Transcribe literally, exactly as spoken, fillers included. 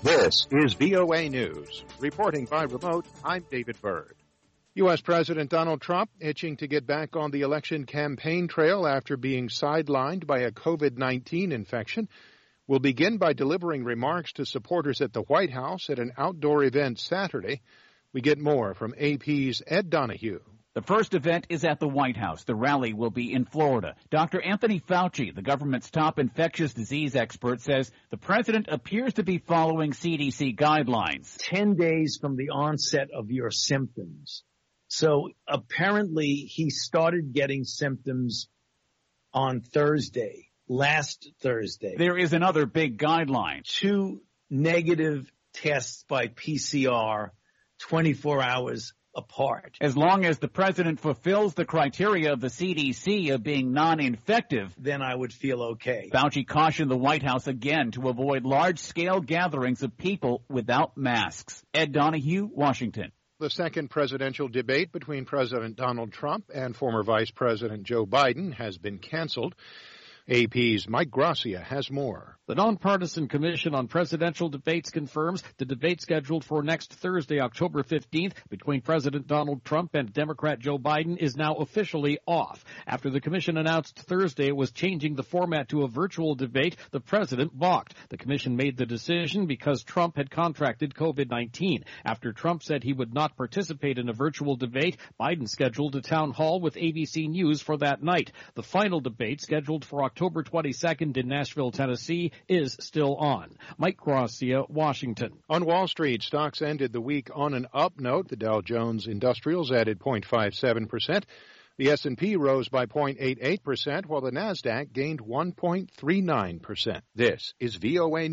This is V O A News. Reporting by remote, I'm David Byrd. U S. President Donald Trump itching to get back on the election campaign trail after being sidelined by a COVID nineteen infection will begin by delivering remarks to supporters at the White House at an outdoor event Saturday. We get more from A P's Ed Donahue. The first event is at the White House. The rally will be in Florida. Doctor Anthony Fauci, the government's top infectious disease expert, says the president appears to be following C D C guidelines. Ten days from the onset of your symptoms. So apparently he started getting symptoms on Thursday, last Thursday. There is another big guideline. Two negative tests by P C R, twenty-four hours apart. As long as the president fulfills the criteria of the C D C of being non-infective, then I would feel okay. Fauci cautioned the White House again to avoid large-scale gatherings of people without masks. Ed Donahue, Washington. The second presidential debate between President Donald Trump and former Vice President Joe Biden has been canceled. A P's Mike Gracia has more. The Nonpartisan Commission on Presidential Debates confirms the debate scheduled for next Thursday, October fifteenth, between President Donald Trump and Democrat Joe Biden is now officially off. After the commission announced Thursday it was changing the format to a virtual debate, the president balked. The commission made the decision because Trump had contracted COVID nineteen. After Trump said he would not participate in a virtual debate, Biden scheduled a town hall with A B C News for that night. The final debate, scheduled for October twenty-second in Nashville, Tennessee, is still on. Mike Gracia, Washington. On Wall Street, stocks ended the week on an up note. The Dow Jones Industrials added zero point five seven percent. The S and P rose by zero point eight eight percent, while the Nasdaq gained one point three nine percent. This is V O A News.